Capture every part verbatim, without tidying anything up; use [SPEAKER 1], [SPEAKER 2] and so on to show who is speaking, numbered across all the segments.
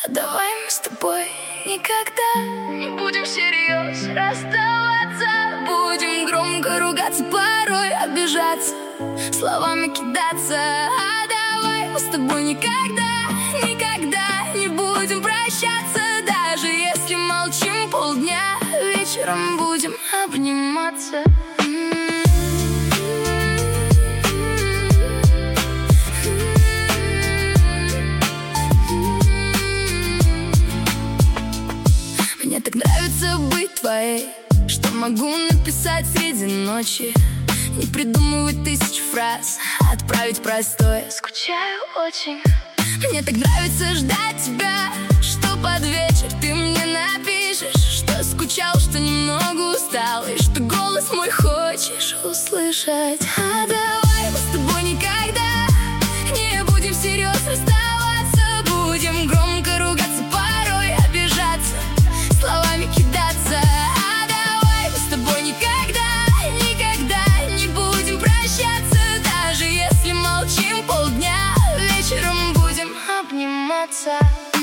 [SPEAKER 1] А давай мы с тобой никогда не будем всерьез расставаться. Будем громко ругаться, порой обижаться, словами кидаться. А давай мы с тобой никогда, никогда не будем прощаться. Даже если молчим полдня, вечером будем обниматься. Мне так нравится быть твоей, что могу написать среди ночи, не придумывать тысяч фраз, отправить простое: скучаю очень. Мне так нравится ждать тебя, что под вечер ты мне напишешь, что скучал, что немного устал, и что голос мой хочешь услышать. А давай мы с тобой никогда не будем всерьез расставаться. Будем громко ругаться, порой обижаться, словами кидаться. А давай мы с тобой никогда, никогда не будем прощаться. Даже если молчим полдня, вечером будем обниматься.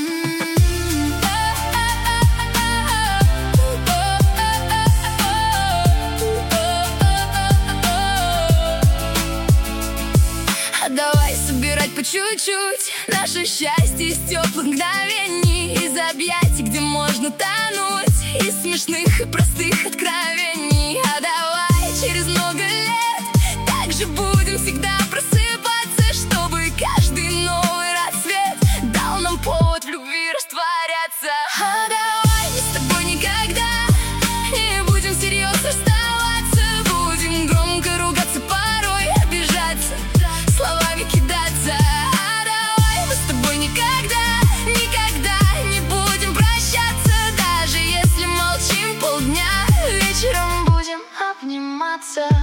[SPEAKER 1] А давай собирать по чуть-чуть наше счастье из теплых мгновений, из объятий, где можно тонуть, из смешных и простых откровений. А давай через много лет так же будем всегда просыпаться, чтобы каждый новый рассвет дал нам повод в любви растворяться. А давай мы с тобой никогда не будем всерьез расставаться. Будем громко ругаться, порой обижаться, словами кидаться. А давай мы с тобой никогда, никогда не будем прощаться. Даже если молчим полдня, вечером будем обниматься.